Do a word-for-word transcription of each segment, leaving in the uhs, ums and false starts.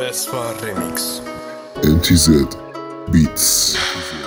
اسپار ریمیکس ام تی زد بیتس.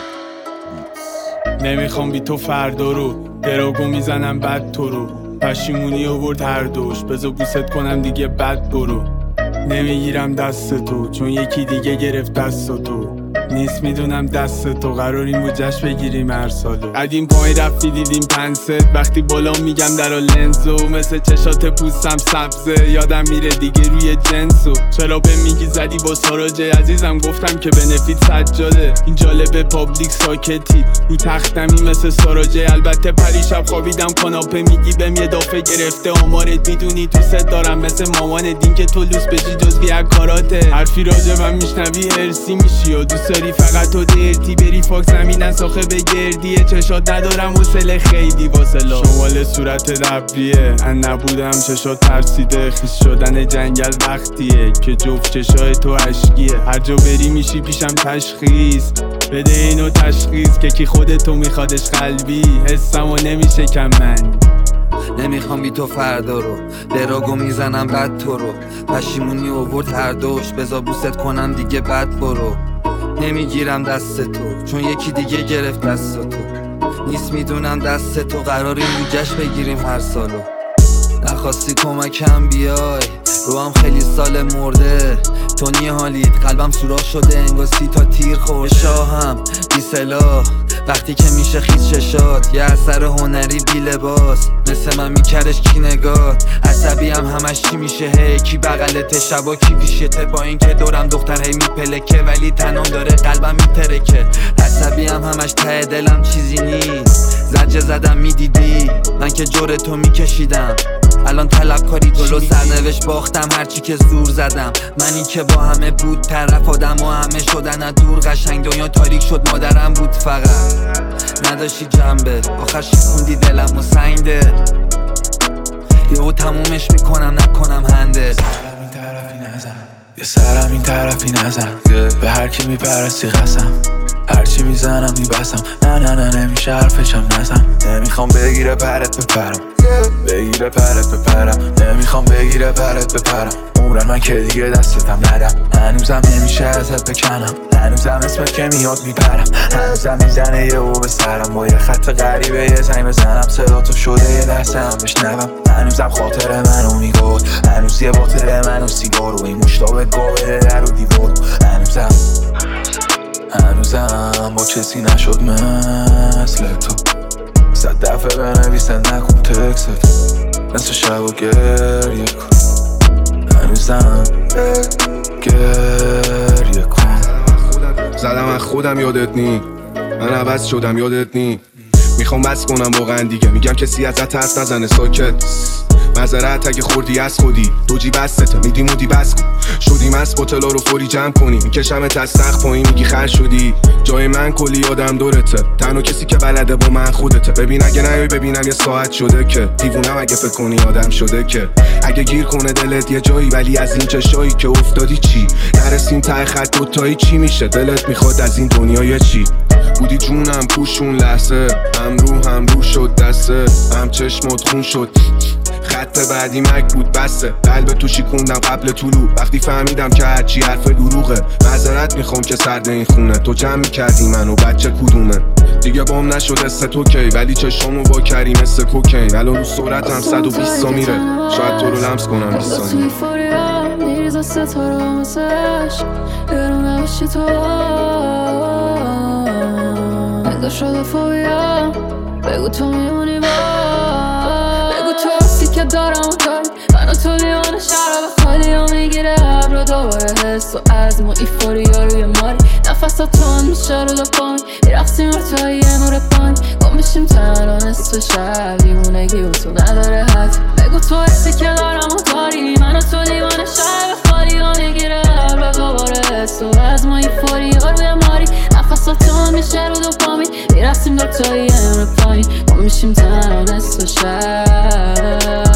نمیخوام بی تو فردا رو دراگو میزنم بد تو رو پشیمونی آورد هر دوش بذار بوست کنم دیگه بد برو نمیگیرم دست تو چون یکی دیگه گرفت دست تو نیست میدونم دست تو قراریم بود جشن بگیریم هر سالو قدیم پای رفتی دیدیم پنست وقتی بالا میگم درا لنزو مثل چشات پوستم سبزه یادم میره دیگه روی جنسو چرا به میگی زدی با ساراجه عزیزم گفتم که بنفیت سجاده این جالبه پابلیک ساکتی رو تختمی مثل ساراجه البته پریشب خوابیدم کاناپه میگی بهم یه دافه گرفته آمارت میدونی تو ست دارم مثل مامان دین که تو لوس بشی جزوی کاراته حرفی راجع من میشنوی هرسی میشی و دوست داری فقط تو درتی بری فاک زمینن ساخه بگردیه چشات ندارم حوصله خیلی واسه لا شمال صورت ربریه ان نبودم چشات ترسیده خیس شدن جنگل وقتیه که جفت چشای تو عشقیه هر جا بری میشی پیشم تشخیص بده اینو تشخیص که کی خودتو میخوادش قلبی حسمو نمیشه کم من نمیخوام بی تو فردا رو دراگو میزنم بد تو رو پشیمونی آورد هر دوش بذار بوست کنم دیگه بد برو نمیگیرم دست تو چون یکی دیگه گرفت دست تو نیست میدونم دست تو قراریم رو جشن بگیریم هر سالو نخواستی کمکم بیای رو هم خیلی سال مرده تو نی حالیت قلبم سوراخ شده انگار سی تا تیر خورده شاهم بی سلاح وقتی که میشه خیز چشات یه اثر هنری بی لباس مثل من میکرش کی نگات عصبی هم همش چی میشه هی کی بغلت شبا کی پیشته با این که دورم دختر هی میپلکه ولی تنم داره قلبم میترکه عصبی هم همش ته دلم چیزی نیست زجه زدم میدیدی من که جور تو میکشیدم الان طلبکاری جلو سرنوشت باختم هرچی که زور زدم منی که با همه بود طرف آدم و همه شدن از دور قشنگ دنیا تاریک شد مادرم بود فقط نداشتی جنبه آخر شکوندی دلم و سنگده یهو تمومش میکنم نکنم هنده سرم این طرفی نزن یه سرم این طرفی نزن به هر کی میپرستی قسم هرچی میزنم میبسم نه نه نه نمیشه حرفشم نزن نمیخوام بگیره پرت بپرم بگیره پرت بپرم نمیخوام بگیره پرت بپرم عمرن من که دیگه دستتم ندم هنوزم نمیشه ازت بکنم هنوزم اسمت که میاد میپرم هنوزم میزنه یه او به سرم با یه خط غریبه یه زنگ بزنم صدا تو شده یه لحظه هم بشنوم هنوزم خاطر منو میگود هنوز یه باطل منو سیگار و این مشتابت گابه در و دیوار هنوزم هنوزم با کسی نشد مثل تو صد دفعه بنویسن نکن تکست مثل شب و گریه کن هنوزم گریه کن زدم از خودم یادت نی من عوض شدم یادت نی میخوام بس کنم واقعا دیگه میگم کسی ازت حرف نزنه ساکت معذرت اگه خوردی از خودی دو جی بستته میدی مودی بس کن شدیم از بوتلا رو فوری جمع کنی میکشمت از سقف پایین میگی خر شدی جای من کلی آدم دورته تنها کسی که بلده با من خودته ببین اگه نیای ببینم یه ساعت شده که دیوونم اگه فکر کنی آدم شده که اگه گیر کنه دلت یه جایی ولی از این چشایی که افتادی چی نرسیم ته خط دوتایی چی میشه دلت میخواد از این دنیا چی بودی جونم پوشون لحظه هم رو هم رو شد دسته هم چشمات خون شد خط بعدی مک بود بسته قلب تو شیکوندم قبل طلوع وقتی فهمیدم که هرچی حرف دروغه معذرت میخوام که سرد این خونه تو جمع میکردی منو بچه کدومه دیگه بام نشد است تو کی ولی چشامو با کری مثل کوکین الان رو صورتم صد و بیست تا میره شاید تو رو لمس کنم بیست ثانیه میریزه ستاره با مسش یارو نباشی تو نگاه شده فوبیا بگو تو میمونی با بگو تو هستی که دارم و داری من و تو لیوان شراب خالی ها میگیره عبر و دوباره حس و عزم و ایفوریا روی ماری نفس ها تون میشه رو دپامی میرقصیم و توی یه نور پانی گم بشیم تنها نصف شب دیوونگی و تو نداره حد بگو تو هستی که دارم و داری من و تو لیوان شراب خالی ها میگیره عبر و دوباره حس و عزم و ایفوریا روی ماری نفس ها تون میشه رو دپامی میرقصیم دو توی یه نور پانی گم بشیم تنها نصف شب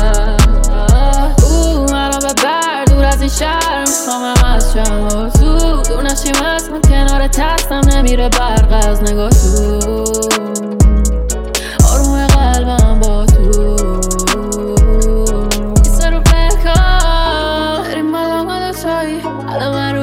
او منو ببر دور از این شهر میخوامم از شم و تو دور نشیم از من کنار تستم نمیره برق از نگاه تو آروم قلبم با تو این سر رو بکن بریم مدام مدام تایی حالا من رو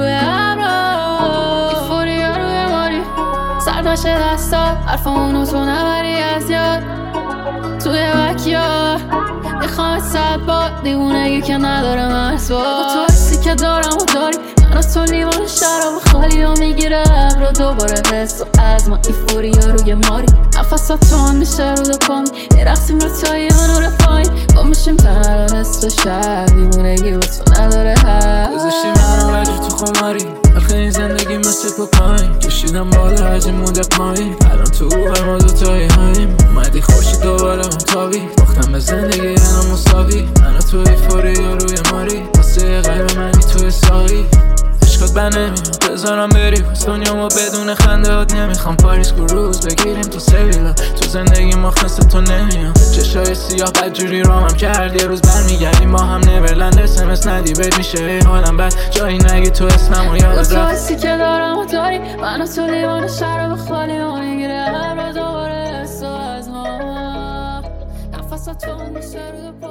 نشه دستا حرفامونو تو نبری از یاد توی وکیا میخوام صد بار دیوونگی که نداره مرز با تو حسی که دارم و داری من و تو لیوان شراب خالی و میگیره ابرا دوباره حس و از ما ایفوری ها روی ماری نفسات تو هم میشه رو دو پامی میرقصیم رو تایی ها نور پایین با میشیم تنها حس و شب دیوونگی با تو نداره هست گذاشتی منو وجه تو خماری آخه این زندگی مثل کوکاین کشیدم بالا هرچی مونده پایین الان تو روح ما دوتایی هاییم اومدی خوشی دوباره متابی باختم به زندگی الان مساوی منو تو ایفوری یا روی ماری واسه قلب منی توی سایی عشقات بر نمیاد بذارم بری پس دنیامو بدون خنده هات نمیخوام پاریس کروز بگیریم تو سویلا تو زندگی ما خسته تو نمیاد چشای سیاه بدجوری رامم کرد یه روز برمیگردیم با هم نورلند اسمس ندی بد میشه حالم بد جایی نگی تو اسمم و یاد تو حسی که دارم و داری من و تو لیوان شراب خالی و میگیره هر رو دوباره حس و از ما نفسات تو میشه رو